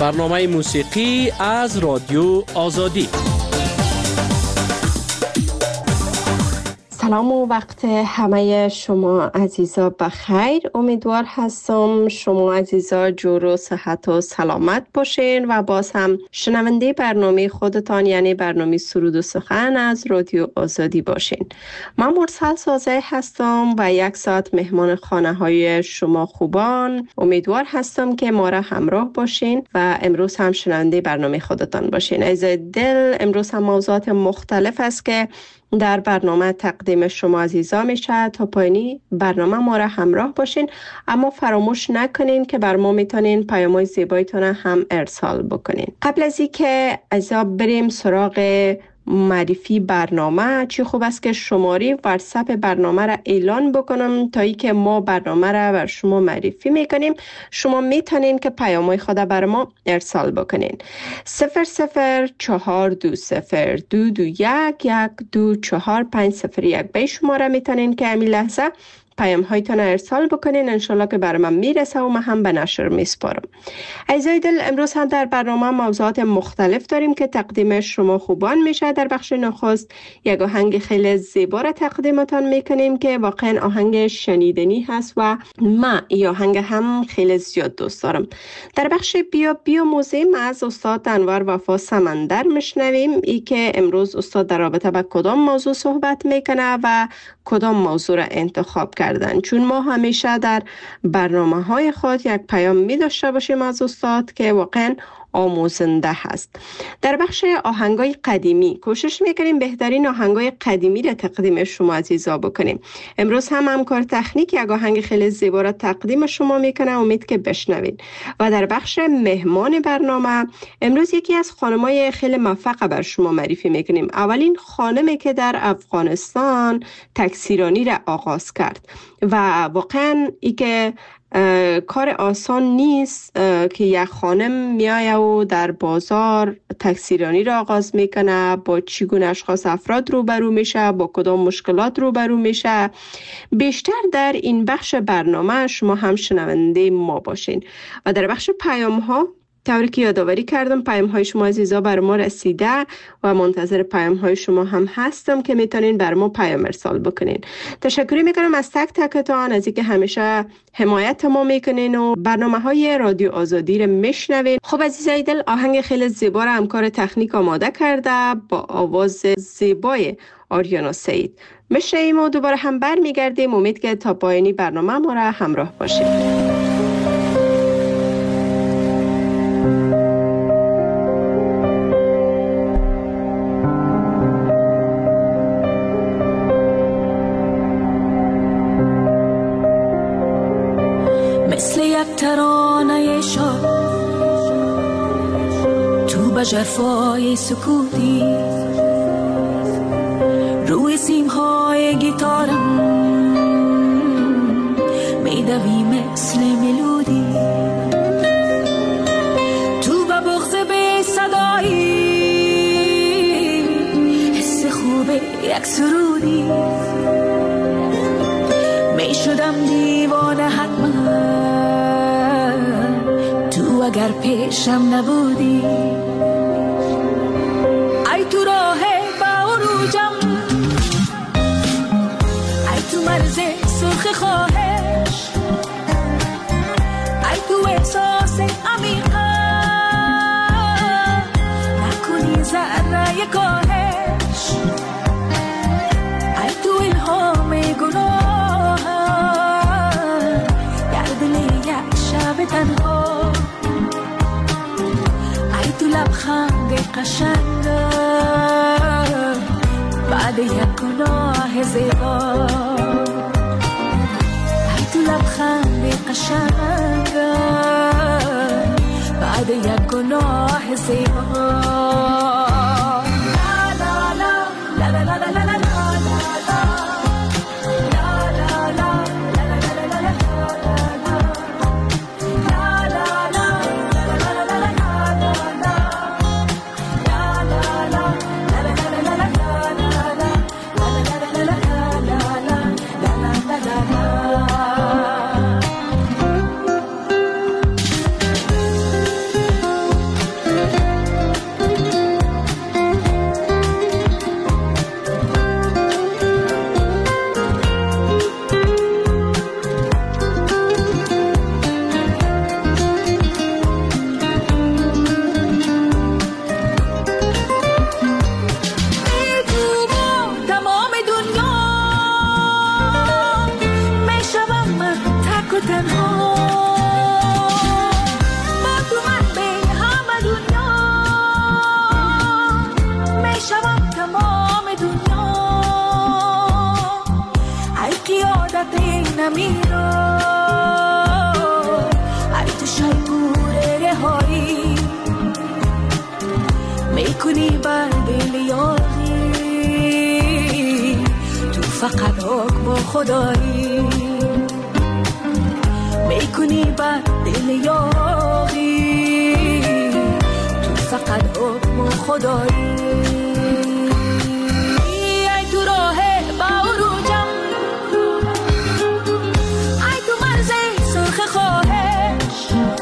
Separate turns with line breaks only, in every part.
برنامه موسیقی از رادیو آزادی.
سلام و وقت همه شما عزیزا بخیر. امیدوار هستم شما عزیزا جور و صحت و سلامت باشین و باز هم شنونده برنامه خودتان یعنی برنامه سرود و سخن از رادیو آزادی باشین. من مرسل سازه هستم و 1 ساعت مهمان خانه های شما خوبان. امیدوار هستم که ما را همراه باشین و امروز هم شنونده برنامه خودتان باشین. عزیزای دل، امروز هم موضوعات مختلف است که در برنامه تقدیم شما عزیزا میشه. تا پایانی برنامه ما را همراه باشین، اما فراموش نکنین که بر ما میتونین پیام‌های زیبایتون هم ارسال بکنین. قبل از اینکه عزیزا بریم سراغ معرفی برنامه، چی خوب است که شماره واتساپ برنامه را اعلان بکنم تا ای که ما برنامه را بر شما معرفی میکنیم. شما میتونین که پیام‌های خود بر ما ارسال بکنین. 004221221124501 به شماره میتونین که همین لحظه پیام هایتان ارسال بکنین. انشالله که برای من میرسه و من هم به نشر میسپارم. عزیزای دل، امروز هم در برنامه موضوعات مختلف داریم که تقدیم شما خوبان میشه. در بخش نخست یک آهنگ خیلی زیبا را تقدیمتان میکنیم که واقعا آهنگ شنیدنی هست و من این آهنگ هم خیلی زیاد دوست دارم. در بخش بیا موزیم از استاد انور وفا سمندر میشنویم. ای که امروز استاد در رابطه با کدام موضوع صحبت میکنه و کدام موضوع را انتخاب کردن، چون ما همیشه در برنامه های خود یک پیام می داشته باشیم از استاد که واقعا آموزنده هست. در بخش آهنگای قدیمی کوشش میکنیم بهترین آهنگای قدیمی را تقدیم شما عزیزا بکنیم. امروز هم همکار تکنیک یک آهنگ خیلی زیبا را تقدیم شما میکنه، امید که بشنوید. و در بخش مهمان برنامه امروز یکی از خانمای خیلی موفق بر شما معرفی میکنیم. اولین خانمی که در افغانستان تکثیرانی را آغاز کرد و واقعا ای که کار آسان نیست که یک خانم میایه و در بازار تکثیرانی را آغاز میکنه، با چگونه اشخاص افراد روبرو میشه، با کدام مشکلات روبرو میشه. بیشتر در این بخش برنامه شما هم شنونده ما باشین. و در بخش پیام ها طوری که یادآوری کردم پیام های شما عزیزا بر ما رسیده و منتظر پیام های شما هم هستم که میتونین بر ما پیام ارسال بکنین. تشکر میکنم از تک تکتان از اینکه همیشه حمایت ما میکنین و برنامه های رادیو آزادی رو میشنوین. خب عزیزای دل، آهنگ خیلی زیبا را همکار تکنیک آماده کرده با آواز زیبای آریانا سعید. میشنویم و دوباره هم برمیگردیم. امید که تا پایانی برنامه ما را همراه باشید.
ترانه شاد تو به جفای سکوتی روی سیمهای گیتارم میدوی مثل ملودی تو به بغض به صدایی حس خوب یک سرودی میشدم دیوانه حتما اگر پیشم نبودی. ای تو راه با عروجم، ای تو مرز سرخ خواهش، ای تو احساس عمیقم نکنی ذره کاهش، ای تو الهام گناهم در دل یک شب تنها، لبخند قشنگم بعد یک گناه زیبا، ای تو لبخند قشنگم بعد یک گناه زیبا. نمیرو ای تو شیپور رهایی میکنی بر دل یاغی تو فقط حکم خدایی میکنی بر دل یاغی تو فقط حکم خدایی ای تو راه باروجم ای تو مرز سرخ خواهش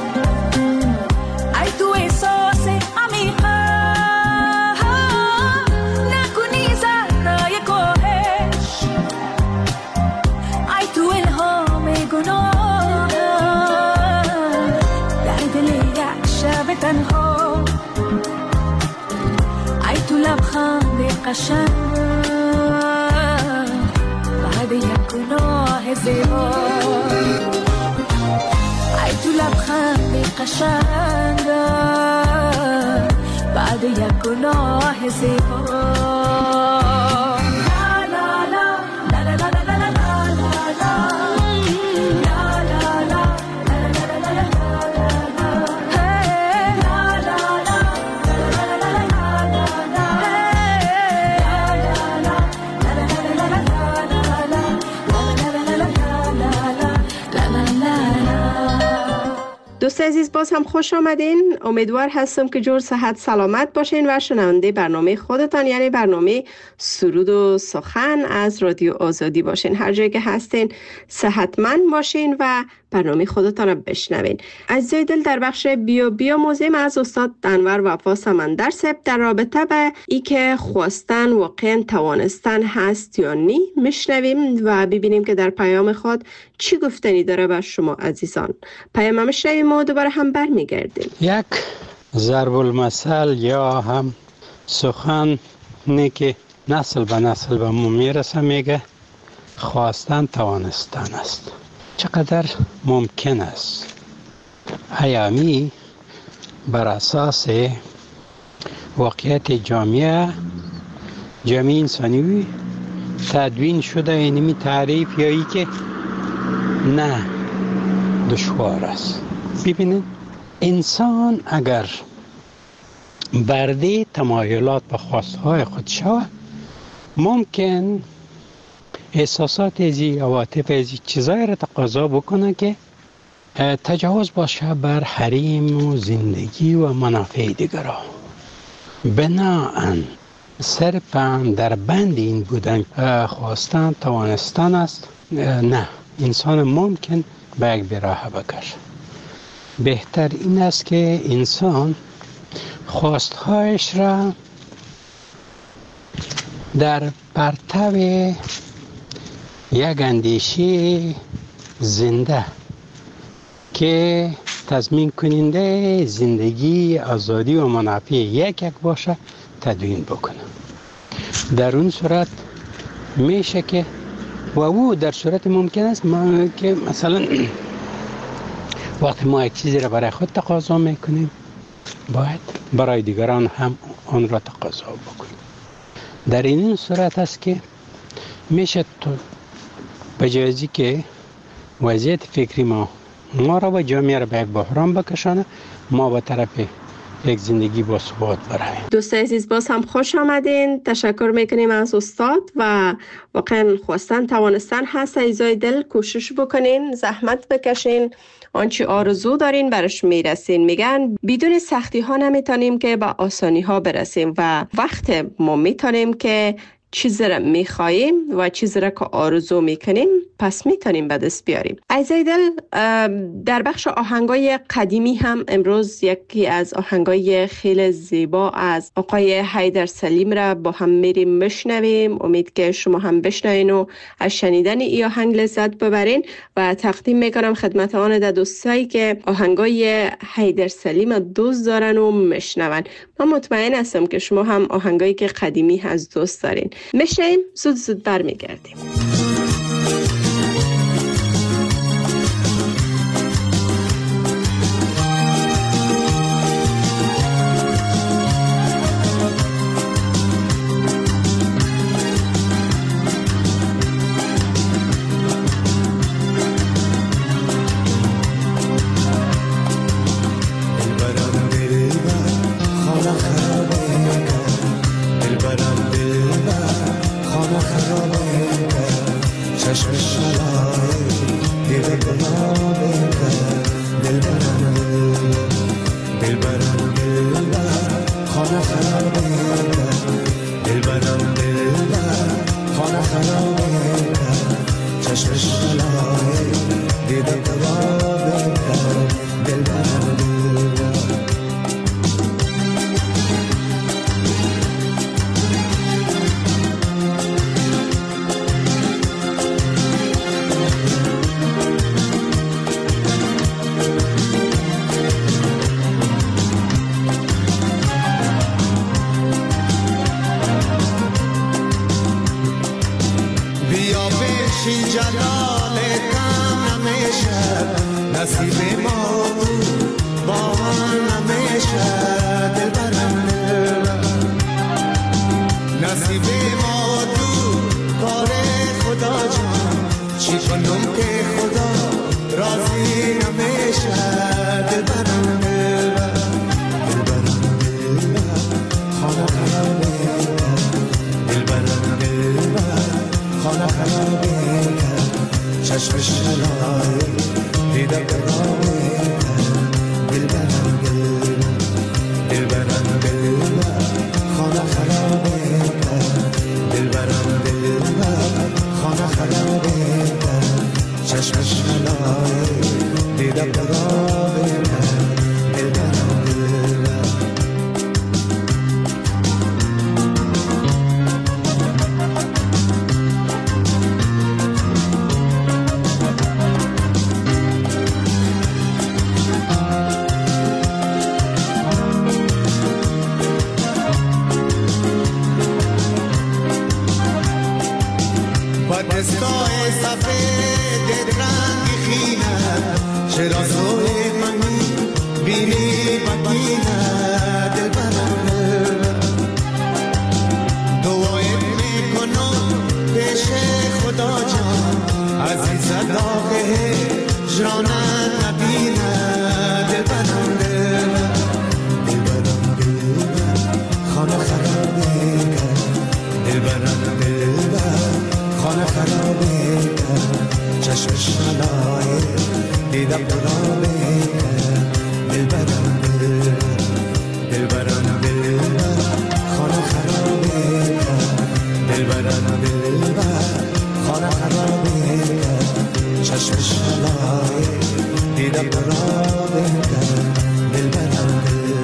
ای تو احساس عمیقه نکنی ذره کاهش ای تو الهام گناه در دل یک شب تنها ای تو لبخند قشنگ بعد یک گناه زیبا ای تو لبخند قشنگ بعد یک گناه زیبا
دوست عزیز باز هم خوش آمدین. امیدوار هستم که جور صحت سلامت باشین و شنونده برنامه خودتان یعنی برنامه سرود و سخن از رادیو آزادی باشین. هر جایی که هستین صحتمند باشین و برنامه خودتان رو بشنوین. عزیزای دل، در بخش بیاموزیم از استاد انور وفا سمندر صاحب در رابطه به ای که خواستن واقعا توانستن هست یا نی میشنویم و ببینیم که در پیام خود چی گفتنی داره به شما عزیزان. پیام میشنویم و دوباره هم برمیگردیم.
یک ضرب المثل یا هم سخن که نسل به نسل به ما میرسه، میگه خواستن توانستن است. چقدر ممکن است ایامی بر اساس واقعیت جامعه انسانی تدوین شده، اینمی تعریف یا ای که نه دشوار است. ببینید انسان اگر برده تمایلات و خواستهای خود شود، ممکن احساسات ازی، عواطف ازی چیزایی را تقاضا بکنه که تجاوز باشه بر حریم و زندگی و منافع دیگران. بناهن صرفاً در بند این بودن خواستن توانستن است، نه، انسان ممکن به یک براه بکشه. بهتر این است که انسان خواستهایش را در پرتو یک اندیشه زنده که تضمین کننده زندگی، آزادی و منافع یک باشه تدوین بکنه. در اون صورت میشه که و او در صورت ممکن است که مثلا وقتی ما یک چیزی را برای خود تقاضا میکنیم، باید برای دیگران هم آن را تقاضا بکنیم. در این صورت است که میشه به جایزی که وضعیت فکری ما را و جامعه را به یک بحران بکشانه، ما به طرف یک زندگی با ثبات براییم.
دوست عزیز باز هم خوش آمدین. تشکر میکنیم از استاد و واقعا خواستن توانستن هست. عزیزای دل کوشش بکنین، زحمت بکشین، آنچه آرزو دارین برش میرسین. میگن بدون سختی ها نمیتونیم که به آسانی ها برسیم و وقت ما میتونیم که چیزی را میخواییم و چیزی را که آرزو میکنیم پس میتونیم به دست بیاریم. عزیزای دل، در بخش آهنگای قدیمی هم امروز یکی از آهنگای خیلی زیبا از آقای حیدر سلیم را با هم میریم میشنویم. امید که شما هم بشنوین و از شنیدن این آهنگ لذت ببرین و تقدیم میکنم خدمت آن دوستایی که آهنگای حیدر سلیم دوست دارن و میشنون. من مطمئن هستم که شما هم آهنگایی که قدیمی از دوست دارین. میشنیم، زود برمیگردیم.
چشم شلای دیده گلابه دلبرم دلبرم خانه خرابه دلبرم خانه خرابه چشم شلای دیده گلابه دلبرم نصیب ما با هم نمیشه دلبرم نصیب ما تو کار خدا جان چی کنم که خدا راضی نمیشه دلبرم دلبرم خانه خرابه دلبرم خانه خرابه چشم شلای دیده گلابه دلبرم دلبرم خانه خرابه دلبرم خانه خرابه چشم شلای دیده گلابه دلبرم دستای سفید رنگ خینه چرا زوی منی بینی بکینه دلبرم دعایت میکنم پیش خدا جان عزیز داغه جانت نبینه دلبرم دلبرم خانه خرابه دلبرم خانه خرابه چشم شلای دیده گلابه دلبرم دلبرم خانه خرابه دلبرم خانه خرابه چشم شلای دیده گلابه دلبرم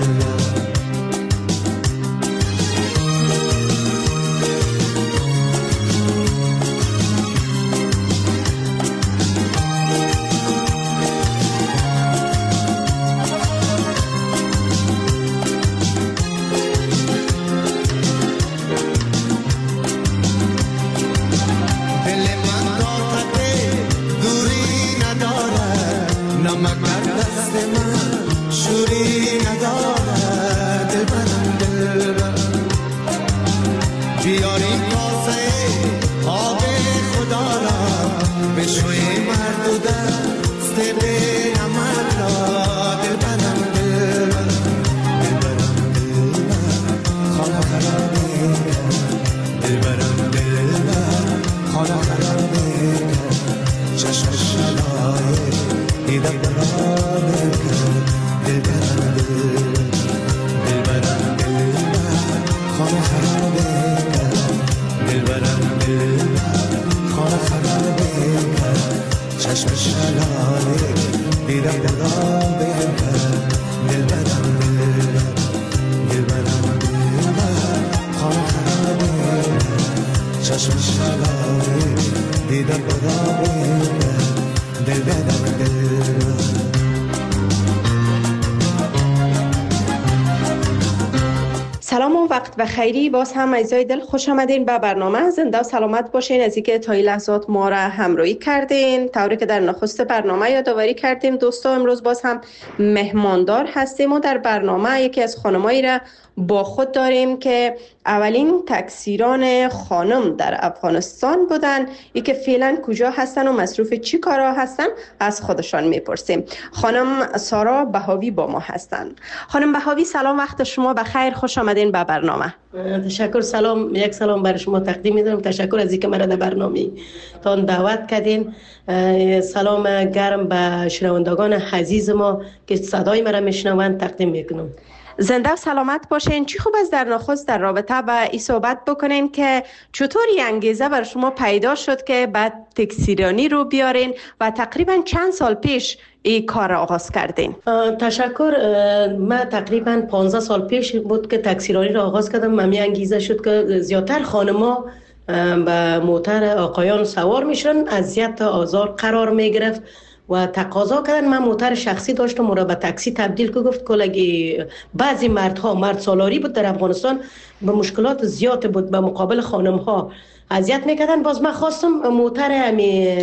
سلام و وقت بخیری. باز هم عزیزای دل خوش آمدین به برنامه. زنده و سلامت باشین. از اینکه تا این لحظات ما را همراهی کردین. طوری که در نخست برنامه یادآوری کردیم دوستا، امروز باز هم مهماندار هستیم و در برنامه یکی از خانمایی را با خود داریم که اولین تکثیران خانم در افغانستان بودن. ای که فعلا کجا هستن و مصروف چی کارا هستن از خودشان میپرسیم. خانم سارا بهاوی با ما هستن. خانم بهاوی سلام، وقت شما بخیر، خوش آمدین به برنامه.
تشکر، سلام، یک سلام برای شما تقدیم می‌کنم. تشکر از اینکه مرا در برنامه تان دعوت کردین. سلام گرم به شنوندگان عزیز ما که صدای مرا میشنوند تقدیم میکنم.
زنده و سلامت باشین. چی خوب است در نخست در رابطه با این صحبت بکنیم که چطور این انگیزه بر شما پیدا شد که بعد تکثیرانی رو بیارین و تقریبا چند سال پیش این کار را آغاز کردین؟
تشکر. من تقریبا 15 سال پیش بود که تکثیرانی را آغاز کردم. من انگیزه شد که زیادتر خانم‌ها به موتر آقایان سوار میشن، اذیت آزار قرار میگرفت و تقاضا کردن. من موتر شخصی داشتم و را به تاکسی تبدیل که گفت کلگی بعضی مردها، مرد سالاری بود در افغانستان، به مشکلات زیاد بود به مقابل خانم‌ها اذیت میکردن. باز من خواستم موتر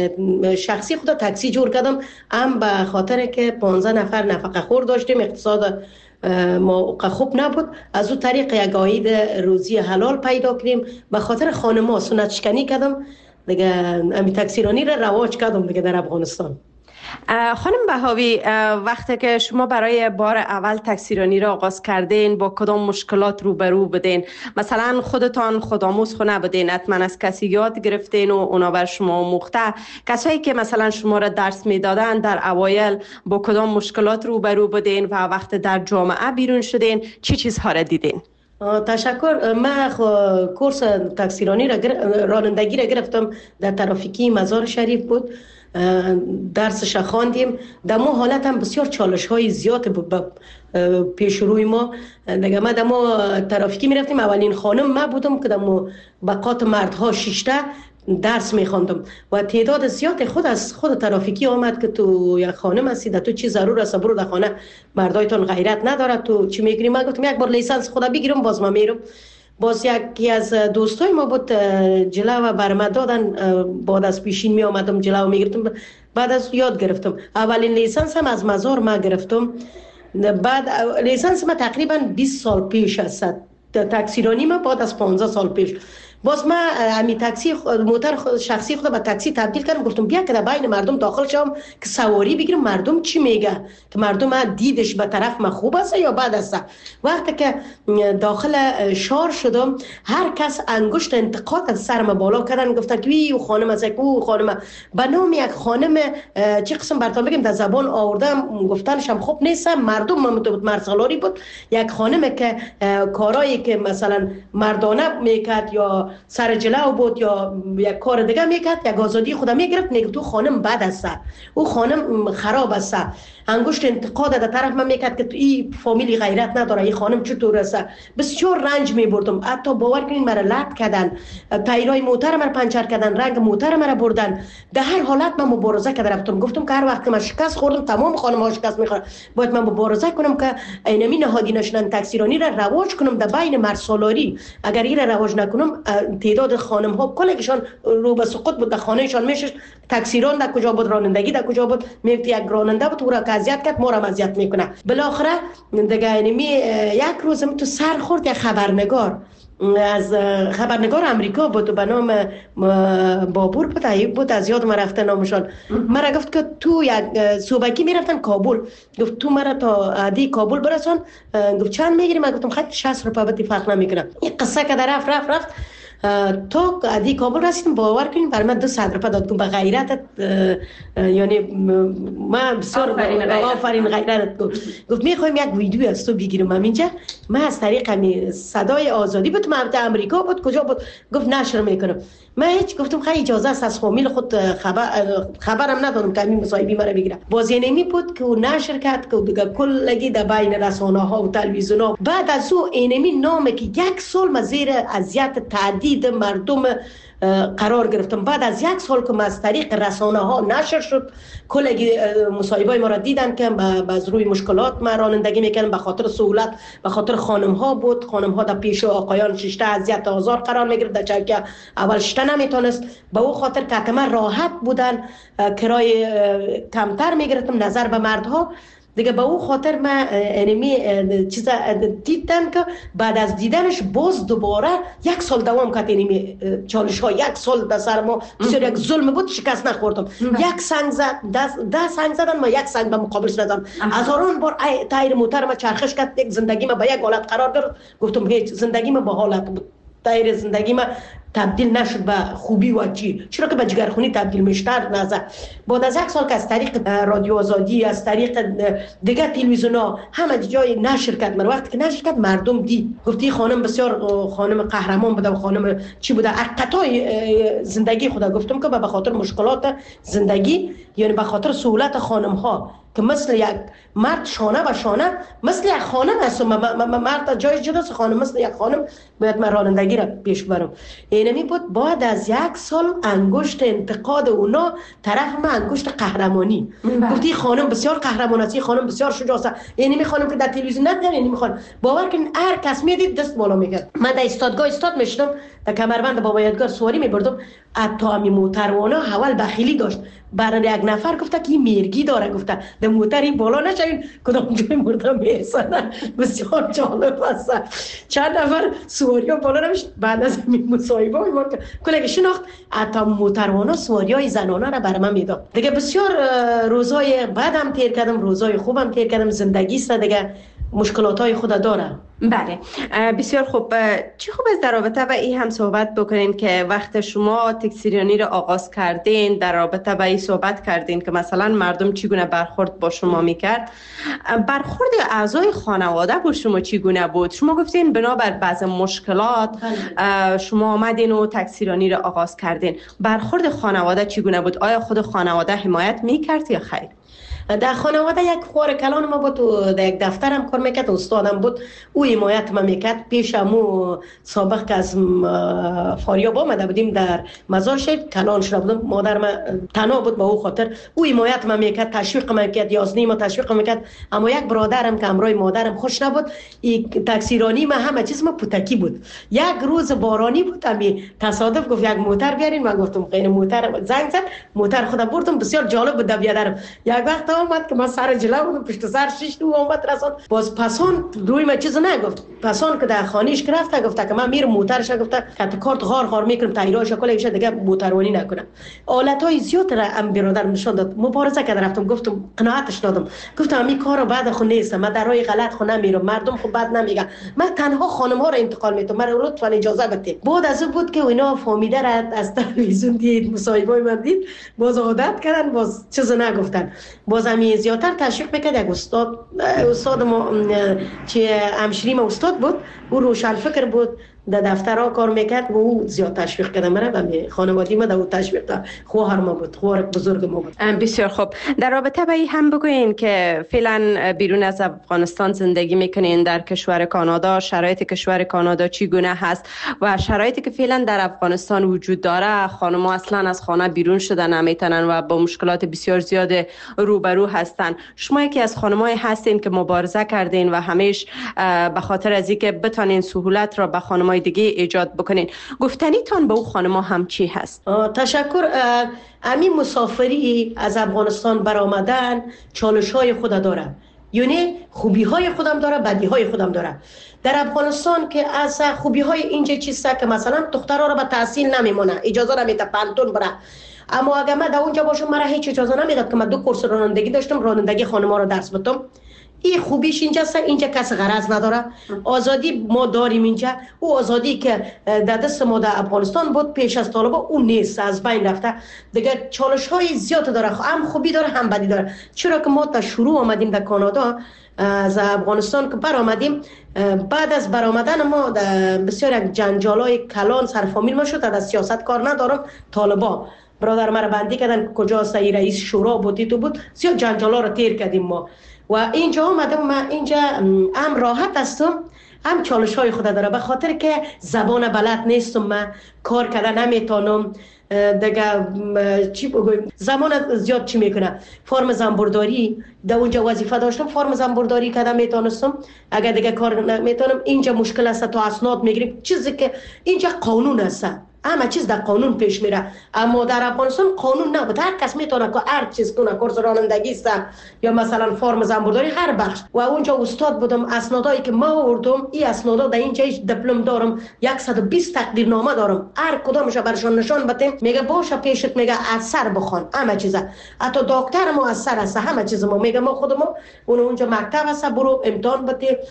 شخصی خود تاکسی جور کردم، هم به خاطر که 15 نفر نفقه خور داشتیم، اقتصاد ما خوب نبود، از اون طریق یک عاید روزی حلال پیدا کردیم. به خاطر خانم‌ها سنت شکنی کردم دیگه، امی تکثیرانی را رواج کردم دیگه در افغانستان.
خانم بهاوی، وقتی که شما برای بار اول تکثیرانی را آغاز کردین با کدام مشکلات روبرو بودین؟ مثلا خودتان خودآموز خو نبودین، حتما از کسی یاد گرفتین و اونا بر شما آموخته. کسایی که مثلا شما را درس میدادن در اوایل با کدام مشکلات روبرو بودین و وقتی در جامعه بیرون شدین چی چیزها را دیدین؟
تشکر. من کورس تکثیرانی رانندگی را گرفتم در ترافیکی مزار شریف بود، درسش خواندیم. در ما حالت هم بسیار چالش های زیاد بود پیش روی ما دیگه. ما در ما ترافیکی می رفتیم، اولین خانم من بودم که در ما بقات مردها 6 درس میخواندم و تعداد زیاد خود ترافیکی آمد که تو یک خانم هستی، تو چی ضرور است برو در خانه، مردایتان غیرت نداره، تو چی میگیری؟ من گفتم یک بار لیسانس خدا بگیرم باز ما میرم. باز یکی از دوستای ما بود جلو و برم دادن، بعد از پیشین می آمدم جلو میگرفتم، بعد از یاد گرفتم. اولین لیسانس هم از مزار ما گرفتم. بعد لیسانس ما تقریبا 20 سال پیش است، تکثیرانی ما بعد از 15 سال پیش. باز من امی تاکسی موتر شخصی خود به تاکسی تبدیل کردم. گفتم بیا که در بین مردم داخل شم که سواری بگیرم، مردم چی میگه، که مردم دیدش به طرف من خوب است یا بد است. وقتی که داخل شهر شدم هر کس انگشت انتقاد از سرم بالا کردن، گفتن که وی خانم از کو خانم به نام یک خانم چه قسم براتون بگم در زبان آوردم، گفتنش هم خوب نیست. مردم مرد سالاری بود، یک خانم که کارایی که مثلا مردانه میکرد یا سر جلو بود یا یک کار دیگه میکرد، یک آزادی خودم میگرفت، میگفت تو خانم بد است، او خانم خراب است، انگشت انتقاد در طرف من میکرد که تو این فامیلی غیرت نداره، این خانم چطور است. بسیار رنج میبردم. حتی باور کنین مرا لط کردن، تایرای موتر مرا پنچر کردن، رنگ موتر مرا بردن. در هر حالت من مبارزه کردم. رفتم گفتم که هر وقت من شکست خوردم، تمام خانم ها شکست میخورن، باید من مبارزه کنم که اینمی نهادی نشدن تکثیرانی را رواج کنم در بین مرد سالاری. اگر این را رواج نکنم تعداد خانم ها کلشان رو به سقوط بود، در خانهشان میشه. تکثیران در کجا بود، رانندگی در کجا بود، میگفت یک راننده بود او را اذیت کرد، ما را اذیت میکنه. بالاخره دیگه اینمی یک روز تو سر خورد یک خبرنگار امریکا بود به نام بابور بود، ایوب بود، از یاد ما رفته نامشان. مرا گفت که تو یک صوبکی میرفتن کابل، گفت تو مرا تا عادی کابل برسان. گفت چند میگیری؟ من گفتم خیلی 60 روپیه بهت فرق نمیکنه. این قصه که در رفت تا عادی کابل رسیدم. باور کنین برای من 200 روپیه داد. به غیرتت، یعنی من بسیار آفرین غیرتت. گفت میخوایم یک ویدیو از تو بگیرم اینجا. من از طریق همین صدای آزادی بود، من در امریکا بود، کجا بود، گفت نشر میکنم. من هیچ گفتم خیلی اجازه است از فامیل خود خبرم ندارم که همین مصاحبه مرا بگیره. بازی نمی بود که نشر کرد که دیگه کلگی در بین رسانه ها و تلویزیون ها. بعد از او اینمی نامه که 1 سال من زیر اذیت تهدید مردم قرار گرفتم. بعد از 1 سال که از طریق رسانه ها نشر شد، کلگی مصاحبه ما را دیدن که از روی مشکلات ما رانندگی میکنم، به خاطر سهولت، به خاطر خانم ها بود. خانم ها در پیش آقایان ششته اذیت آزار قرار میگرفت، در چوکه اول شته نمیتونست. به او خاطر که من راحت بودن، کرای کمتر میگرفتم نظر به مردها. دیگه به او خاطر من انمی چیزا دیدم که بعد از دیدنش باز دوباره 1 سال دوام کرد. انمی چالش ها 1 سال در سر ما بسیار یک ظلم بود، شکست نخوردم. 1 سنگ زد، 10 سنگ زدن، من 1 سنگ به مقابلش زدم. هزاران بار تایر موتر ما چرخش کرد، یک زندگی ما به یک حالت قرار گرفت. گفتم هیچ، زندگی ما به حالت بود، تایر زندگی ما تبدیل نشد به خوبی و چی، چرا که به جگرخونی تبدیل میشتر نزد. بعد از 1 سال که از طریق رادیو آزادی، از طریق دیگه تلویزیون ها همه جای نشر کرد، من وقتی که نشر کرد مردم دید، گفتی خانم بسیار خانم قهرمان بوده و خانم چی بوده، قطعای زندگی خدا. گفتم که به خاطر مشکلات زندگی، یعنی به خاطر سهولت خانم ها که مثل یک مرد شانه به شانه مثل یک خانم هستم، مرد جای جداست، خانم مثل یک خانم باید من رانندگی را پیش برم. اینمی بود. بعد از 1 سال انگشت انتقاد اونا طرف من انگشت قهرمانی. گفتی خانم بسیار قهرمان است، خانم بسیار شجاع است. اینمی خانم که در تلویزیون ندیدن، اینمی خانم باور کن هر کس میدید دست بالا میکرد. من در ایستادگاه استاد میشدم، در کمربند بابا یادگار سواری میبردم، حتی امی موتروانا اول بخیلی داشت. برای یک نفر گفته که این میرگی داره، گفته در موتر این بالا نشوین کدام جای مرده میسنن. بسیار جالب است. چند نفر سواری ها بالا نمیشت. بعد از این مصاحبه های ما کلگه شناخت، حتی موتروانا سواری های زنانه را برای من میداد. دیگه بسیار روزای بعدم تیر کردم، روزای خوبم تیر کردم. زندگی است دیگه، مشکلات های خود داره.
بله بسیار خوب. چی خوب است در رابطه با این هم صحبت بکنین که وقت شما تکثیریانی را آغاز کردین، در رابطه با این صحبت کردین که مثلا مردم چگونه برخورد با شما میکرد. برخورد اعضای خانواده با شما چگونه بود؟ شما گفتین بنابر بعض مشکلات شما آمدین و تکثیریانی را آغاز کردین. برخورد خانواده چگونه بود؟ آیا خود خانواده حمایت میکرد یا خیر؟
در خانواده یک خوار کلان ما بود و در یک دفترم کار میکرد، استادم بود، او حمایت ما میکرد. پیشمو سابق که از فاریاب آمده بودیم در مزار شهید کلان شده بودم، مادر ما تنها بود، به او خاطر او حمایت ما میکرد، تشویق ما میکرد، یازنی ما تشویق میکرد. اما یک برادرم که همراه مادرم خوش نبود، این تکثیرانی ما همه چیز ما پوتکی بود. یک روز بارانی بود، امی تصادف گفت یک موتر بیارین، من گفتم غیر موتر، زنگ زد موتر خودم بردم. بسیار جالب بود. بیادرم یک وقت آمد که من سر جلو بودم، پشت سر 6 دو آمد رسان. باز پسان روی ما چیز نگفت. پسان که در خانیش که رفته گفته که من میرم موترش، گفته که کارت غار میکنم تایراش کلش دیگه موتروانی نکنم. حالتای زیاد را ام برادرم نشون داد. مبارزه کرد، رفتم گفتم قناعتش دادم، گفتم این کارو بعد خو نیست، من در راه غلط خو نمیرم، مردم خو بد نمیگن، من تنها خانم ها را انتقال میدم، من لطفا اجازه بدید. بعد از اون بود که اینا فهمیده را از تلویزیون دید، مصاحبه من دید، باز عادت کردن، باز چیز نگفتن. باز می زیادتر تشویق میکرد. یک استاد ما چه همشریم استاد بود، او روشنفکر بود، در دفترها کار میکرد و او زیاد تشویق کرده مرا و خانوادگی ما در او تشویق کرد. خواهر ما بود، خواهر بزرگ ما بود.
بسیار خوب. در رابطه با این هم بگوین که فعلا بیرون از افغانستان زندگی میکنین در کشور کانادا، شرایط کشور کانادا چگونه هست و شرایطی که فعلا در افغانستان وجود داره؟ خانم‌ها اصلا از خانه بیرون شدن نمیتونن و با مشکلات بسیار زیاد روبرو هستن. شما یکی از خانم‌های هستین که مبارزه کردین و همیش به خاطر از اینکه بتونین سهولت را به خانم‌های دیگه ایجاد بکنین. گفتنیتان به او خانم‌ها هم چی هست؟
تشکر. امی مسافری از افغانستان برآمدن چالش‌های خود داره، یعنی خوبی‌های خودم داره، بدی‌های خودم داره. در افغانستان که از خوبی‌های اینجا چیسته که مثلا دخترها را به تحصیل نمیمونه، اجازه نمیده پانتون بره. اما اگر من در اونجا باشم مرا هیچ اجازه نمیداد که من 2 کورس رانندگی داشتم، رانندگی خانم‌ها را درس بدم. این خوبیش اینجاست، اینجا کس غرض نداره. آزادی ما داریم اینجا. او آزادی که در دست ما در افغانستان بود پیش از طالبا اون نیست، از بین رفته. دیگه چالش های زیاد داره، هم خوبی داره هم بدی داره. چرا که ما تا شروع آمدیم در کانادا از افغانستان که برآمدیم، بعد از برآمدن ما بسیار یک جنجالای کلان سرفامیل ما شد. در سیاست کار ندارم، طالبا برادر مرا بندی کردن، کجاست رئیس شورا بودی تو بود، زیاد جنجالا رو تیر کردیم ما. و اینجا آمدم، من اینجا هم راحت هستم، هم چالش های خود داره، به خاطر که زبان بلد نیستم، من کار کردن نمیتونم. دیگه چی بگویم، زمان زیاد چی میکنه، فرم زنبورداری در اونجا وظیفه داشتم، فرم زنبورداری کردم میتونستم. اگر دیگه کار نمیتونم، اینجا مشکل است، تا اسناد میگیریم، چیزی که اینجا قانون است، همه چیز در قانون پیش میره. اما در افغانستان قانون نبود، هر کس میتونه که هر چیز کنه، کورس رانندگی است یا مثلا فرم زنبورداری هر بخش. و اونجا استاد بودم، اسنادایی که ما آوردم، این اسنادا در اینجا دیپلم دارم، 120 تقدیرنامه دارم، هر کدامش برشان نشان بدیم. میگه باشه پیشت، میگه از سر بخوان همه چیزا، حتی دکتر ما از سر است، همه چیز ما میگه ما خودمون اونجا مکتب است، برو امتحان بده،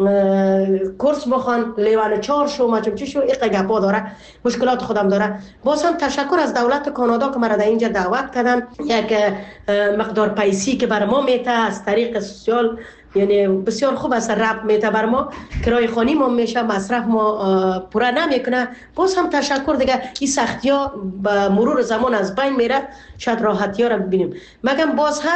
کورس بخوان، لیوان 4 شو ماچم چی شو، این گپا داره، مشکلات خودم داره. باز هم تشکر از دولت کانادا که مرا در اینجا دعوت کردن، یک مقدار پیسی که بر ما میته از طریق سوسیال، یعنی بسیار خوب است، رب میته بر ما، کرای خانی ما میشه، مصرف ما پورا نمیکنه. باز هم تشکر دیگه، این سختی ها به مرور زمان از بین میره، شاید راحتی ها را ببینیم. مگم باز هم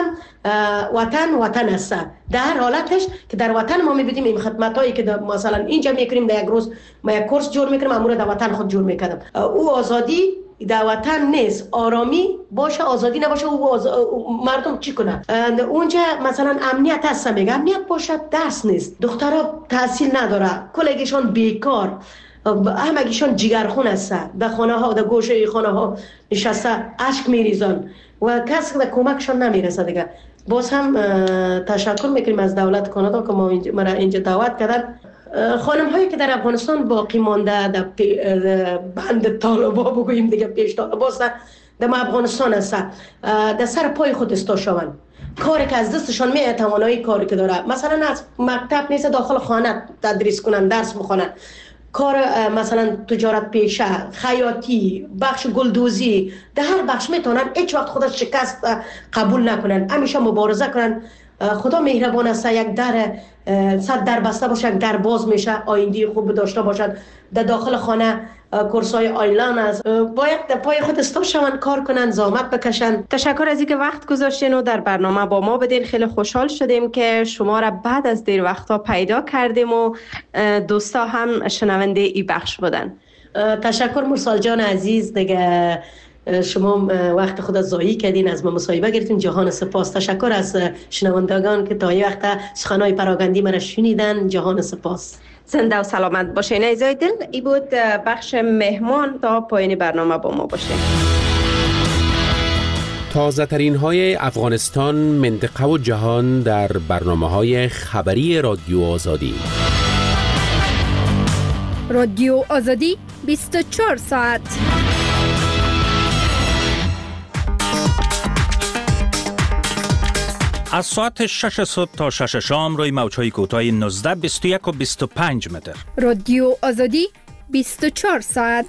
وطن است، در هر حالتش که در وطن ما میبینیم این خدمت هایی که مثلا اینجا میکنیم، در یک روز ما یک کورس جور میکنیم، امور در وطن خود جور میکردم. او آزادی در وطن نیست، آرامی باشه، آزادی نباشه، مردم چی کنه؟ اونجا مثلا امنیت هست، میگه امنیت باشه، درس نیست، دخترها تحصیل نداره، کلگیشان بیکار، همگیشان جگرخون است، در خانه ها، در گوشه خانه ها نشسته اشک میریزن و کسی در کمکشان نمیرسه دیگه. باز هم تشکر میکنیم از دولت کانادا که ما اینجا دعوت کردن. خانم هایی که در افغانستان باقی مانده، در بند طالبا بگوییم دیگه، پیش طالبا هستن، در افغانستان هستن، در سر پای خود استا شوند، کاری که از دستشان میاد، توانایی کاری که داره، مثلا از مکتب نیست داخل خانه تدریس کنن، درس بخونن، کار مثلا تجارت پیشه، خیاطی، بخش گلدوزی، در هر بخش میتونن، هیچ وقت خودش شکست قبول نکنن، همیشه مبارزه کنن. خدا مهربان است، یک در 100 در بسته باشه، یک در باز میشه، آینده خوب داشته باشد، در داخل خانه کورسای آیلان است، باید در پای خود استا شون، کار کنن، زحمت بکشن.
تشکر از اینکه وقت گذاشتین و در برنامه با ما بدین. خیلی خوشحال شدیم که شما را بعد از دیر وقتا پیدا کردیم و دوستا هم شنونده ای بخش بودن.
تشکر مرسال جان عزیز دیگه، شما وقت خود ضایع کردین، از ما مصاحبه گرفتین، جهان سپاس. تشکر از شنوندگان که تا این وقت سخنهای پراگندی مرا شنیدن، جهان سپاس.
زنده و سلامت باشین عزیزای دل. ای بود بخش مهمان، تا پایان برنامه با ما باشین.
تازه ترین های افغانستان، منطقه و جهان در برنامه های خبری رادیو آزادی.
رادیو آزادی 24 ساعت.
از ساعت 6 صبح تا 6 شام روی موج‌های کوتاه 19، 21 و 25 متر.
رادیو آزادی 24 ساعت.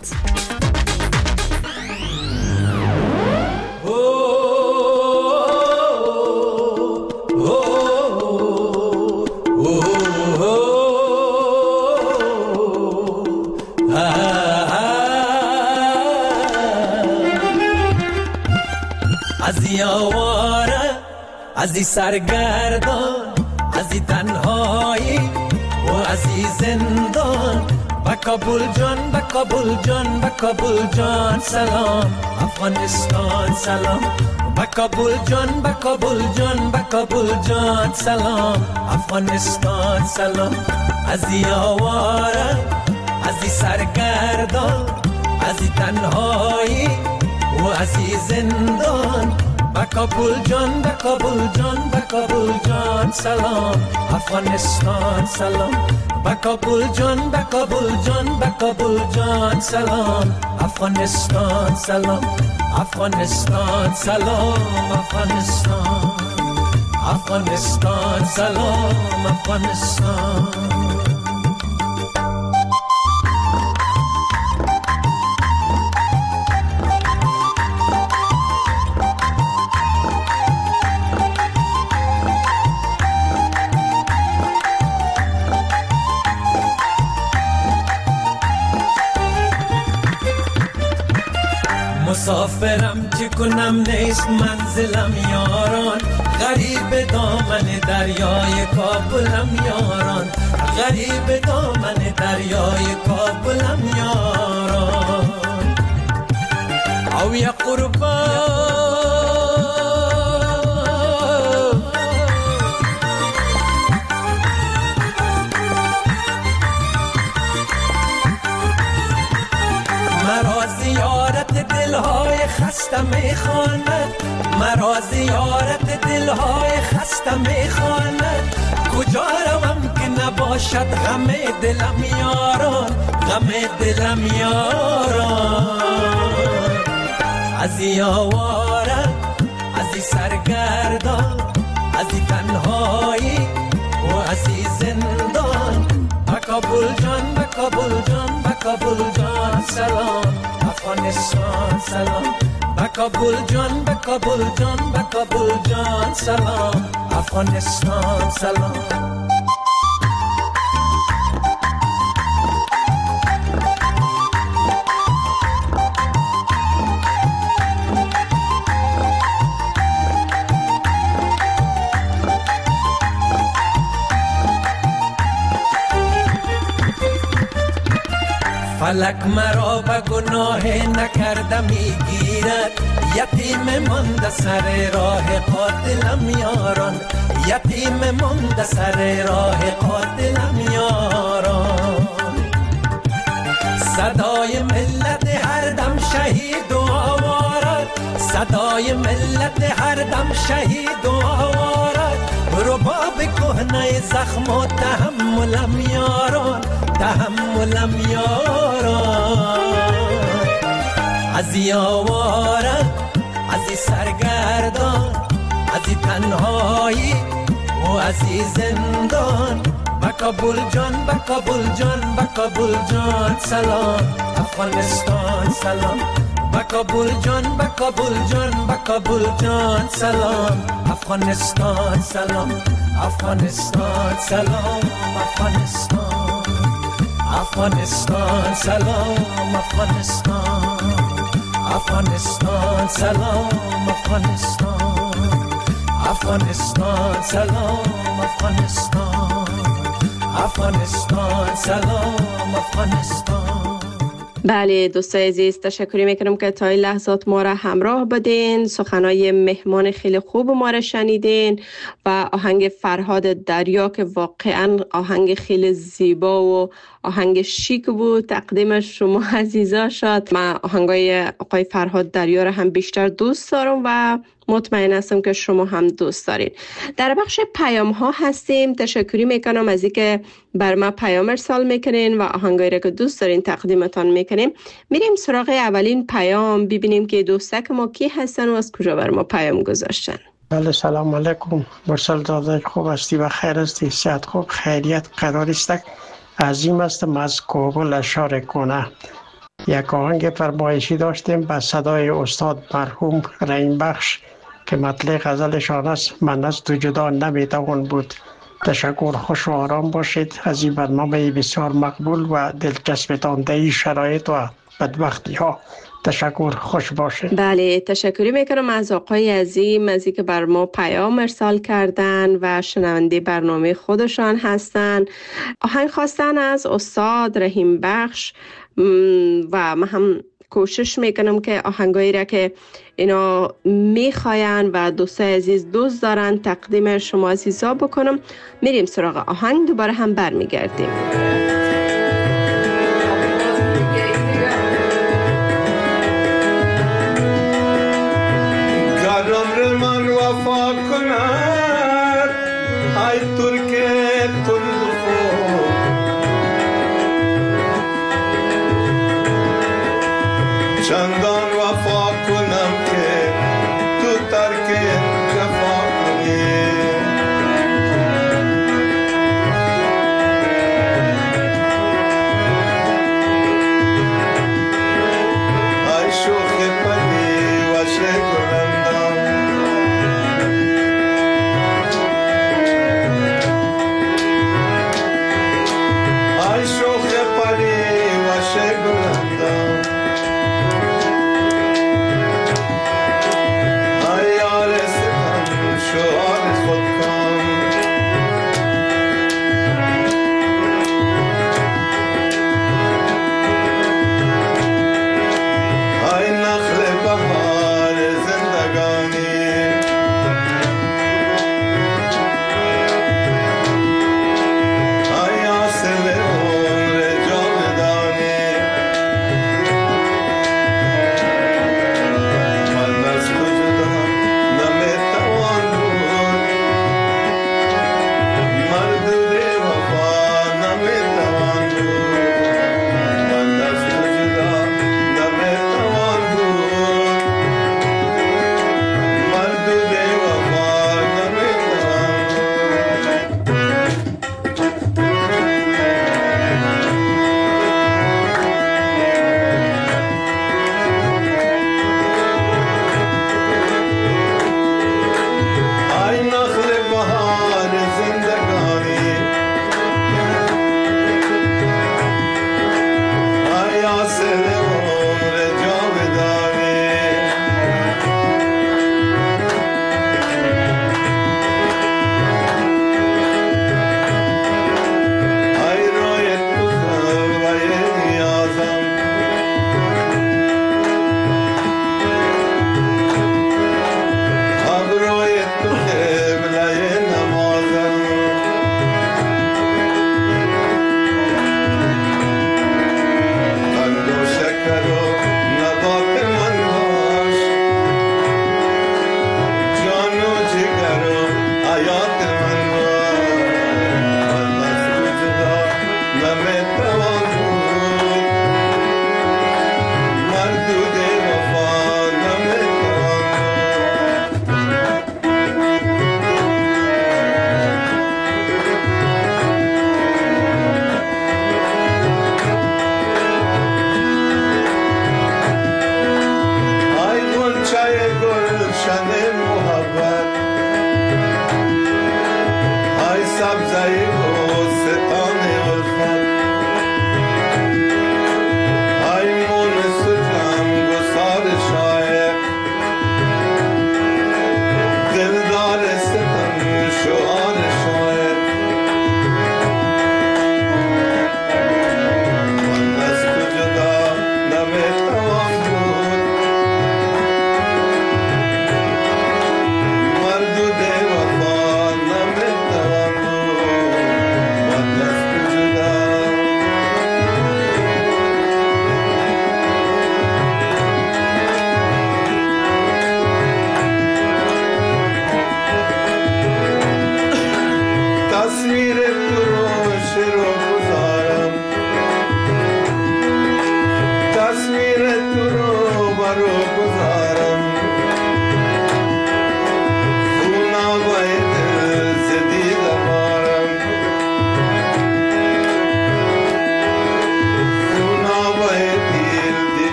از یاواره، از این سرگردان، از این تنهایی و از این زندان، با کابل جان، با کابل جان، با کابل جان سلام، افغانستان سلام، با کابل جان، با کابل جان، با کابل جان سلام، افغانستان سلام. از این آواره، از این سرگردان، از این تنهایی و از این زندان، با کابل جان، با کابل جان، با کابل جان سلام، افغانستان سلام، با کابل جان، با کابل جان، با کابل جان سلام، افغانستان سلام، افغانستان سلام، افغانستان، افغانستان سلام، افغانستان. مسافرم چه کنم نیست منزلم یاران، غریب دامن دریای کابلم یاران، غریب دامن دریای کابلم یاران. او یا قربان مرا خسته میخواند، مرا زیارت دلهای خسته میخواند. کجا روم که نباشد غم دلم یاران، غم دلم یاران. از این آواره، از این سرگردان، از این تنهایی و از این زندان. به کابل جان، به کابل جان، به کابل جان سلام. افغانستان سلام. به کابل جان، به کابل جان، به کابل جان سلام. افغانستان سلام. فلک مرا به گناه نکرده میگیرد، یتیم مانده سر راه قاتلم یاران، یتیم مانده سر راه قاتلم یاران. صدای ملت هر دم شهید و آوارد، صدای ملت هر دم شهید و آوارد. رباب کهنه زخم و تحملم یاران، تحملم یاران. از این آواره، از این سرگردان، از این تنهایی و از این زندان. به کابل جان، به کابل جان، به کابل جان سلام. افغانستان سلام. به کابل جان، به کابل جان، به کابل جان سلام. افغانستان سلام. افغانستان سلام. افغانستان، افغانستان سلام. افغانستان، افغانستان سلام. افغانستان، افغانستان سلام. افغانستان، افغانستان سلام. افغانستان.
بله دوستای عزیز، تشکر میکنم که تا این لحظات ما را همراه بدین. سخنای مهمان خیلی خوب ما را شنیدین و آهنگ فرهاد دریا که واقعا آهنگ خیلی زیبا و آهنگ شیک بود تقدیم شما عزیزا شد. من آهنگای آقای فرهاد دریا را هم بیشتر دوست دارم و مطمئن هستم که شما هم دوست دارین. در بخش پیام ها هستیم. تشکری میکنم از اینکه بر ما پیام ارسال میکنین و آهنگایی را که دوست دارین تقدیمتان میکنیم. میریم سراغ اولین پیام، ببینیم که دوستک ما کی هستن و از کجا بر ما پیام گذاشتن.
بله سلام علیکم. مرسل داداش خوب هستی و خیر هستی؟ صحت خوب، خیریت قرار است. عظیم هستم از کابل اشاره کنه. یک آهنگ فرمایشی داشتیم به صدای استاد مرحوم رحیم بخش که مطلع غزلشان است: من از تو جدا نمیتوان بود. تشکر، خوش و آرام باشید. از این برنامه بسیار مقبول و دلچسبتان در این شرایط و بدبختی ها. تشکر، خوش باشید.
بله تشکری میکنم از آقای عظیم از اینکه بر ما پیام ارسال کردن و شنونده برنامه خودشان هستن. آهنگ خواستن از استاد رحیم بخش و من هم کوشش میکنم که آهنگایی را که اینا میخواین و دوستای عزیز دوست دارن تقدیم شما عزیزا بکنم. میریم سراغ آهنگ، دوباره هم برمیگردیم.
گرم من وفا کند ای ترک تلخو، چندان وفا کنم که تو ترک جفا کنی. ای شوخ پلی و شکرندم، ای شوخ پلی و شکرندم.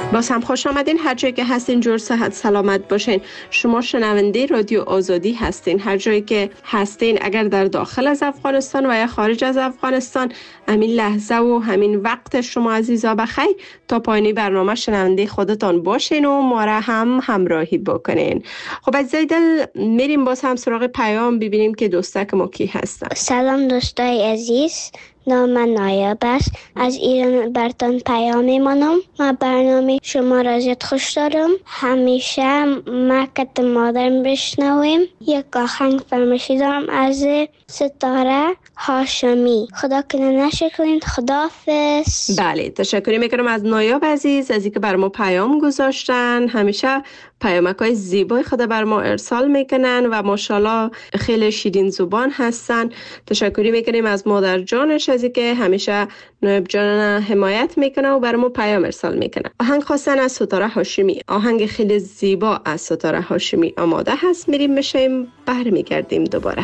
باز هم خوش آمدین. هر جایی که هستین جور صحت سلامت باشین. شما شنونده رادیو آزادی هستین. هر جایی که هستین، اگر در داخل از افغانستان و یا خارج از افغانستان، همین لحظه و همین وقت شما عزیزا بخیر. تا پایانی برنامه شنونده خودتان باشین و ما را هم همراهی بکنین. خب عزیزای دل، میریم باز هم سراغ پیام، ببینیم که دوستک ما کی هستن.
سلام دوستای عزیز، نام من نایب است. از ایران برتان پیام میمانم. من برنامه شما را زیاد خوش دارم. همیشه مکت مادرم بشنویم. یک آهنگ فرمایشی دارم از ستاره هاشمی. خدا کنه نشه کنین. خداحافظ.
بله، تشکر میکنم از نایب عزیز از اینکه بر ما پیام گذاشتن. همیشه پیامکای زیبای خدا بر ما ارسال میکنن و ماشاءالله خیلی شیرین زبان هستن. تشکری میکنیم از مادر جانش از اینکه همیشه نایب جان حمایت میکنه و بر ما پیام ارسال میکنه. آهنگ خواستن از ستاره هاشمی. آهنگ خیلی زیبا از ستاره هاشمی آماده هست. میریم میشیم، برمیگردیم دوباره.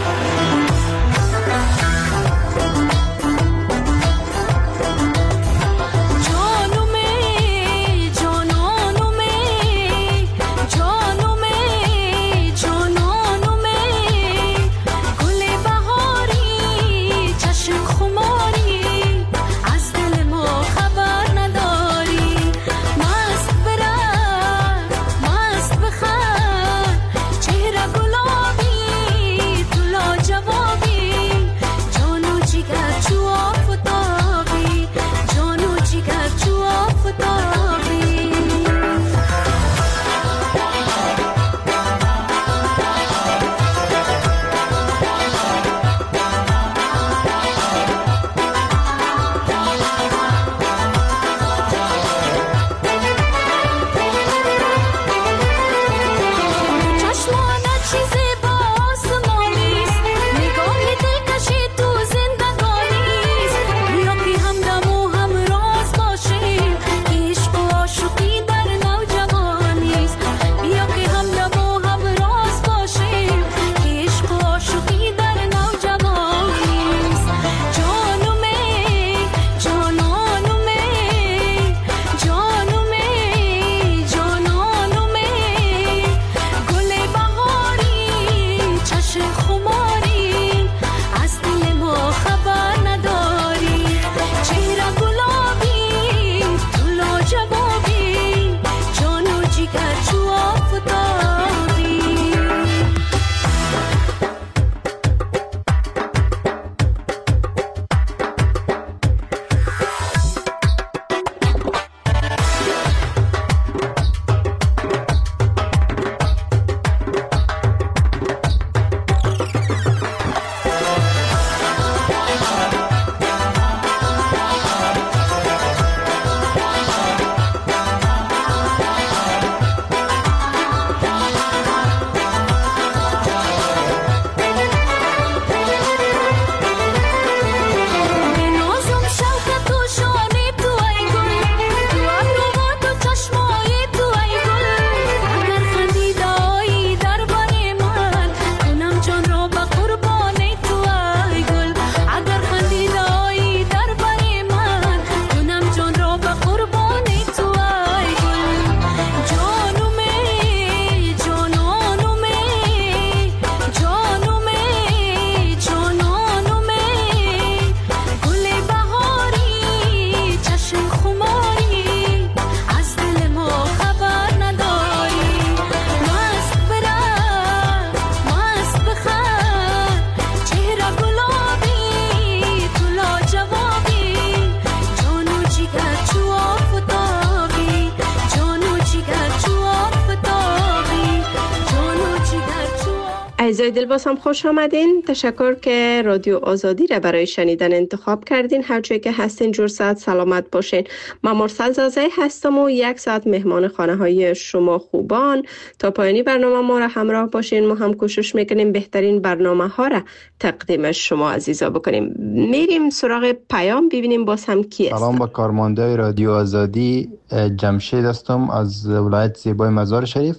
عزیزای دل، باز هم خوش آمدین. تشکر که رادیو آزادی را برای شنیدن انتخاب کردین. هر جایی که هستین جور ساعت سلامت باشین. من مرسل زازه هستم و یک ساعت مهمان خانه های شما خوبان. تا پایانی برنامه ما را همراه باشین. ما هم کوشش میکنیم بهترین برنامه ها را تقدیم شما عزیزا بکنیم. میریم سراغ پیام، ببینیم باز هم کی است.
سلام با کارمنده رادیو آزادی، جمشید هستم از ولایت زیبای مزار شریف.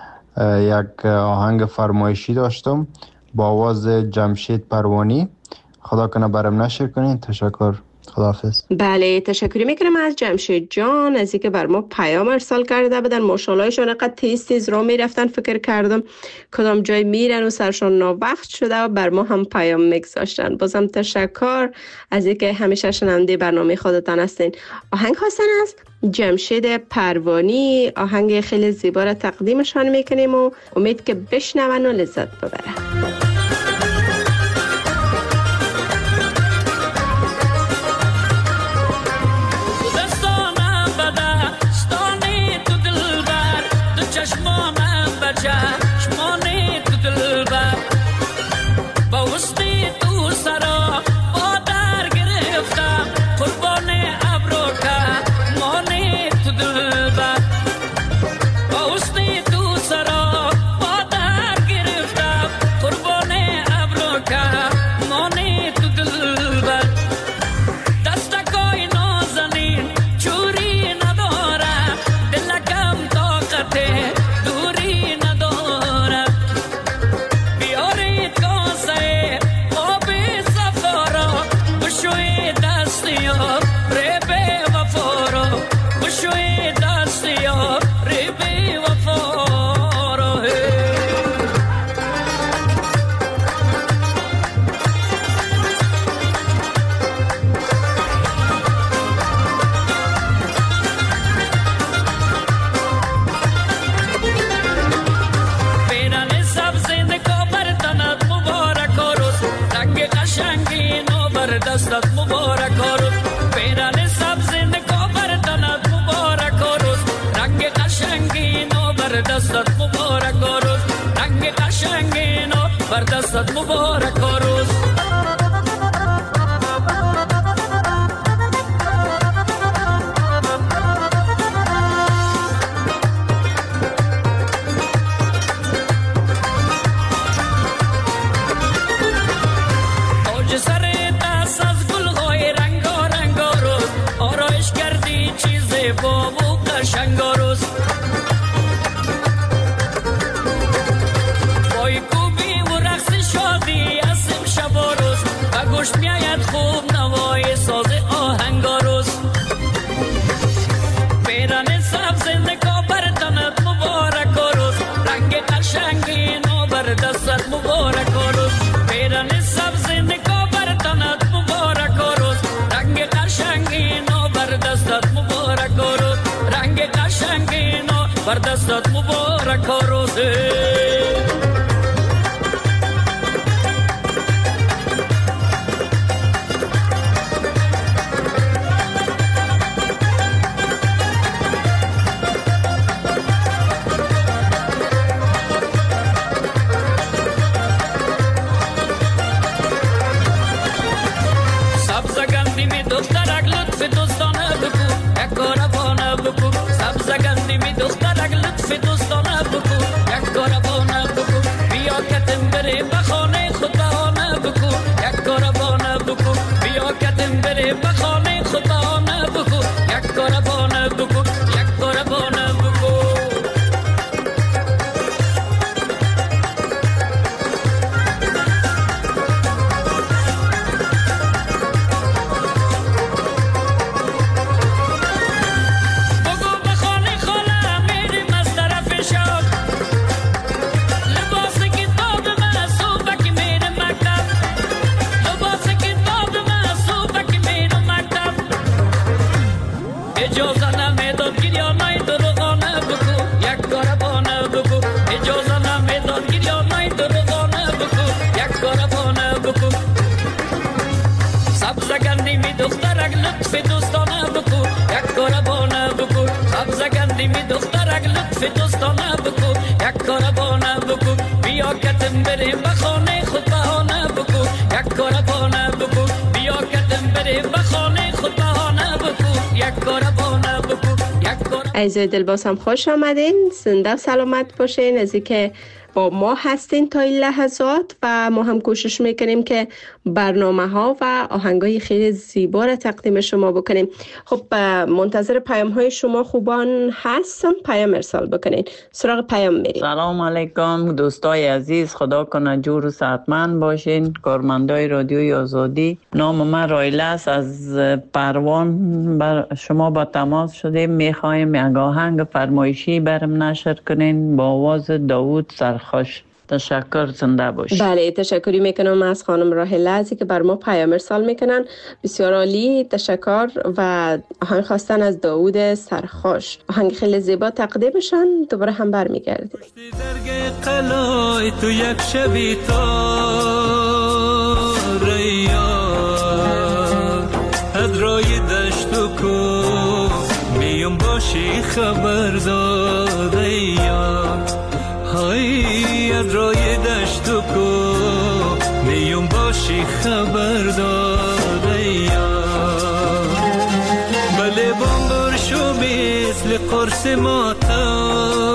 یک آهنگ فرمایشی داشتم با آواز جمشید پروانی. خدا کنه برام نشر کنین. تشکر. خداحافظ.
بله تشکر میکنم از جمشید جان از اینکه بر ما پیام ارسال کرده بودن. ماشاءاللهشون انقدر تیز راه میرفتن، فکر کردم کدام جای میرن و سرشان ناوقت شده و بر ما هم پیام میگذاشتن. بازم تشکر از اینکه همیشه شنونده برنامه خودتان هستین. آهنگ خواستن از جمشید پروانی، آهنگ خیلی زیبا را تقدیمشان میکنیم و امید که بشنون و لذت ببرن.
دستت مبارک روز پیران سبز نگاه بر تنت مبارک روز رنگ قشنگی نو بر دستت مبارک روز رنگ قشنگی نو بر دستت مبارک روز شنگاروز بای کوبی و رقص شادی اسم شب و روز و گوش میاید خوب نوای ساز آهنگاروز پیران سبز نگاه بر تنت مبارک روز رنگ قشنگی نو بر دستت مبارک روز پیران سبز نگاه بر تنت مبارک روز رنگ قشنگی نو بر دستت مبارک روز رنگ قشنگی نو بر دستت مبارک روزه سبزگندی می دخترک لطف دوستانه بگو یک کاربانه بگو سبزگندی می دخترک لطف دوستانه بگو یک کاربانه بگو بیا کتم بره بخانه خود بهانه بگو یک کاربانه بگو بیا کتم بره بخانه خود بهانه بگو یک کاربانه بگو یک کاربانه بگو سبزگندی می دخترک لطف دوستانه بگو یک کاربانه بگو سبزگندی می دخترک لطف دوستانه بگو یک کاربانه بگو بیا کتم بریم بخانه خود بهانه بگو یک کاربانه بگو بیا کتم بریم بخانه خود بهانه بگو یک کاربانه بگو یک کار.
عزیزای دل باز هم خوش آمدین، زنده و سلامت باشین. از اینکه با ما هستین تا این لحظات و ما هم کوشش میکنیم که برنامه ها و آهنگ های خیلی زیبا را تقدیم شما بکنیم. خب منتظر پیام های شما خوبان هستم، پیام ارسال بکنین. سراغ پیام میریم.
سلام علیکم دوستای عزیز، خدا کنه جور و صحتمند باشین. کارمندای رادیوی آزادی، نام من رایله است، از پروان بر شما با تماس شده. میخوایم یک آهنگ فرمایشی برم نشر کنین با آواز داوود سرخوش. تشکر، زنده باشید.
بله، تشکری میکنم از خانم راهله ازی که بر ما پیام ارسال میکنن. بسیار عالی، تشکر. و آهنگ خواستن از داوود سرخوش، آهنگ خیلی زیبا تقدیمشان. دوباره هم برمیگردیم.
درگ قلای تو یک شبی تاریا ادرای دشت و کو میم باشی خبردار یا های ادرای دشت و کو میم باشی خبردار یا بله بامبر شو مثل قرص ماتا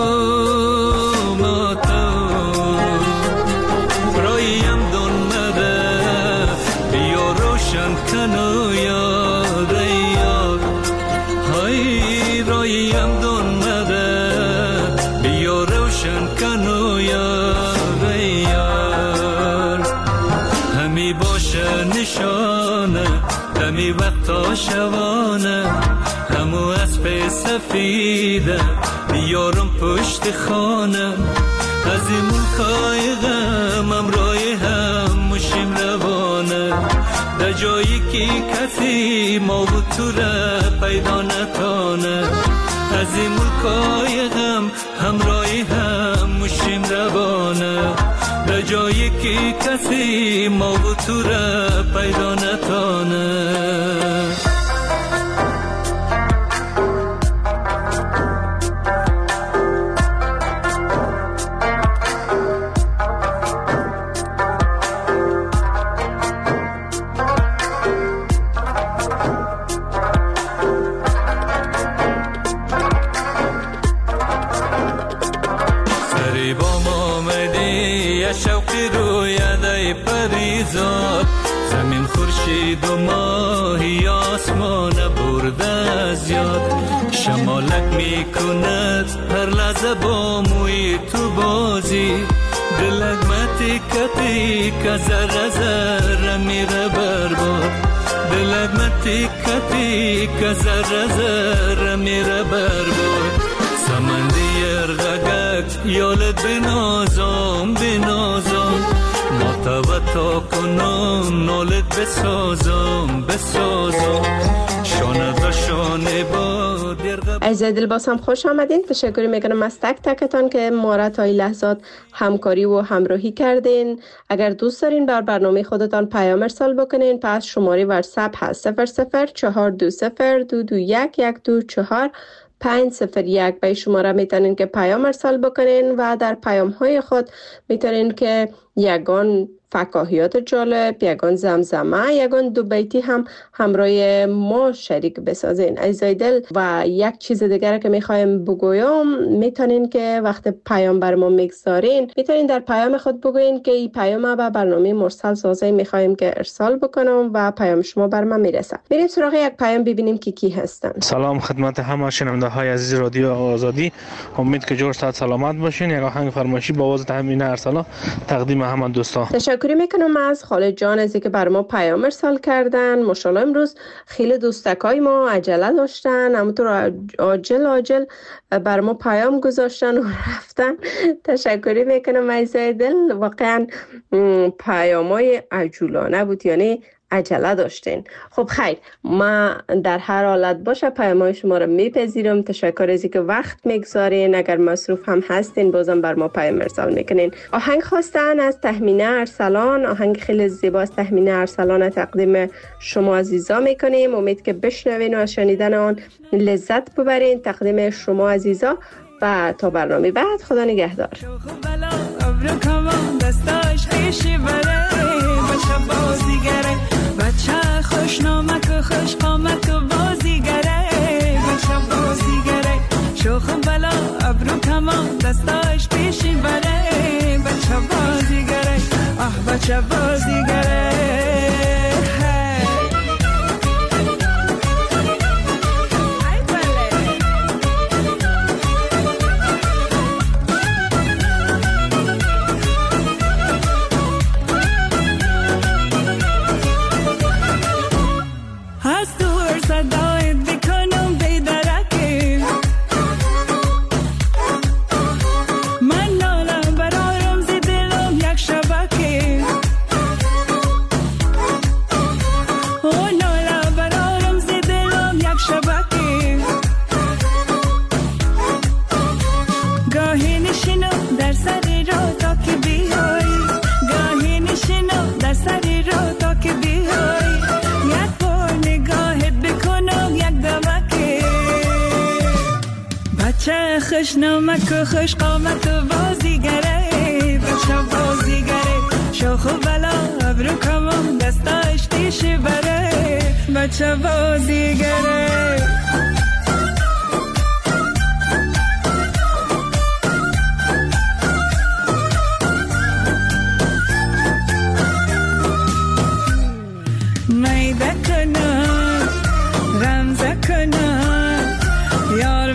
رایم دون مده بیا روشن کنو یاد یاد های رایم دون مده بیا روشن کنو یاد یاد همی باشه نشانه همی وقتا شوانه همو اسب سفیده بیارم پشت خانه از این ملکای غم امرای هم مشیم روانه در جایی که کسی ما بود تو را پیدا نتانه از این ملکای غم همرای هم مشیم روانه در جایی که کسی ما بود تو را پیدا نتانه زمین خورشید و ماهی آسمان برده از یاد شمالک میکند هر لحظه با موی تو بازی دلک متیکتی که ذره ذره میره برباد دلک متیکتی که ذره ذره میره برباد سمندی ارغگک یالت بنازم بنازم ماتوتا کنم نالت بسازم شانه دا شانه با
عزیزای دل باز هم خوش آمدین. تشکری میکنم از تک تکتان که ما را تا این لحظات همکاری و همراهی کردین. اگر دوست دارین بر برنامه خودتان پیام ارسال بکنین، پس شماره واتساپ هست 00420221124501. به شماره میتونین که پیام ارسال بکنین و در پیام های خود میتونین که یگان فکاهیات جالب، یگان زمزمه، یگان دو بیتی هم همراه ما شریک بسازین. عزیزای دل و یک چیز دیگر که میخوایم بگویم، میتونین که وقت پیام بر ما میگذارین میتونین در پیام خود بگوین که این پیام به برنامه مرسل سازی میخوایم که ارسال بکنم و پیام شما بر ما میرسه. میریم سراغ یک پیام ببینیم که کی هستن.
سلام خدمت همه شنونده های عزیز رادیو آزادی، امید که جور صحت سلامت باشین. یک آهنگ فرمایشی با آواز تهمینه ارسلا تقدیم همه دوستان.
تشکر میکنم از خالد جان از اینکه بر ما پیام ارسال کردن. ماشاءالله امروز خیلی دوستکای ما عجله داشتن، همونطور عاجل بر ما پیام گذاشتن و رفتن. تشکر میکنم عزیزای دل، واقعا پیامای عجولانه بود، یعنی عجله داشتین. خب خیر، ما در هر حالت باشه پیام‌های شما رو میپذیرم. تشکر از اینکه وقت میگذارین. اگر مصروف هم هستین بازم بر ما پیام ارسال میکنین. آهنگ خواستن از تهمینه ارسلان، آهنگ خیلی زیبا از تهمینه ارسلان تقدیم شما عزیزا میکنیم. امید که بشنوین و از شنیدن آن لذت ببرین. تقدیم شما عزیزا و تا برنامه بعد، خدا نگهدار.
بچه خوش نامک و خوش قامت و بازیگره، بچه بازیگره، شوخ بلا ابرو کمان دستاش پیشی بره، بچه بازیگره. خوش نمک و خوش قامت و بازیگره، بچه بازیگره، شوخ و بلا ابرو کمان دستاش تیش بره، بچه بازیگره. میده کنم رمزه کنم یار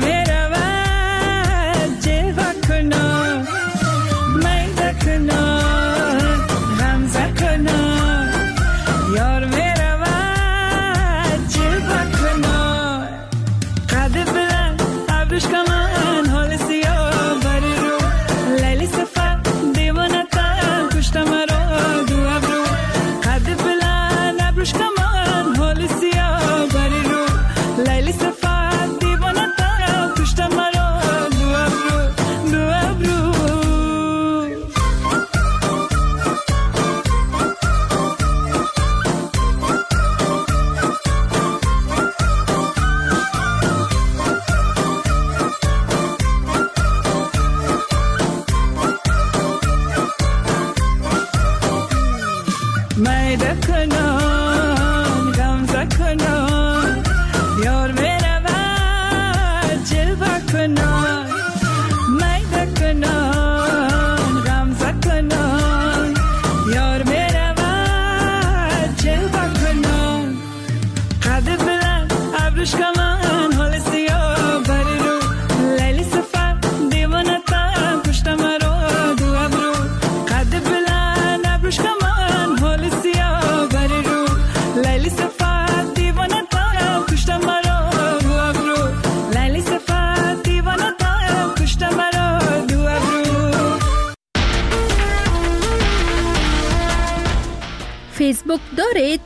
فیسبوک دارید؟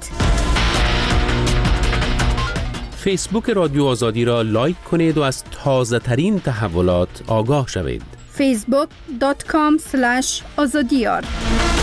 فیسبوک رادیو آزادی را لایک کنید و از تازه ترین تحولات آگاه شوید.
facebook.com/azadiyar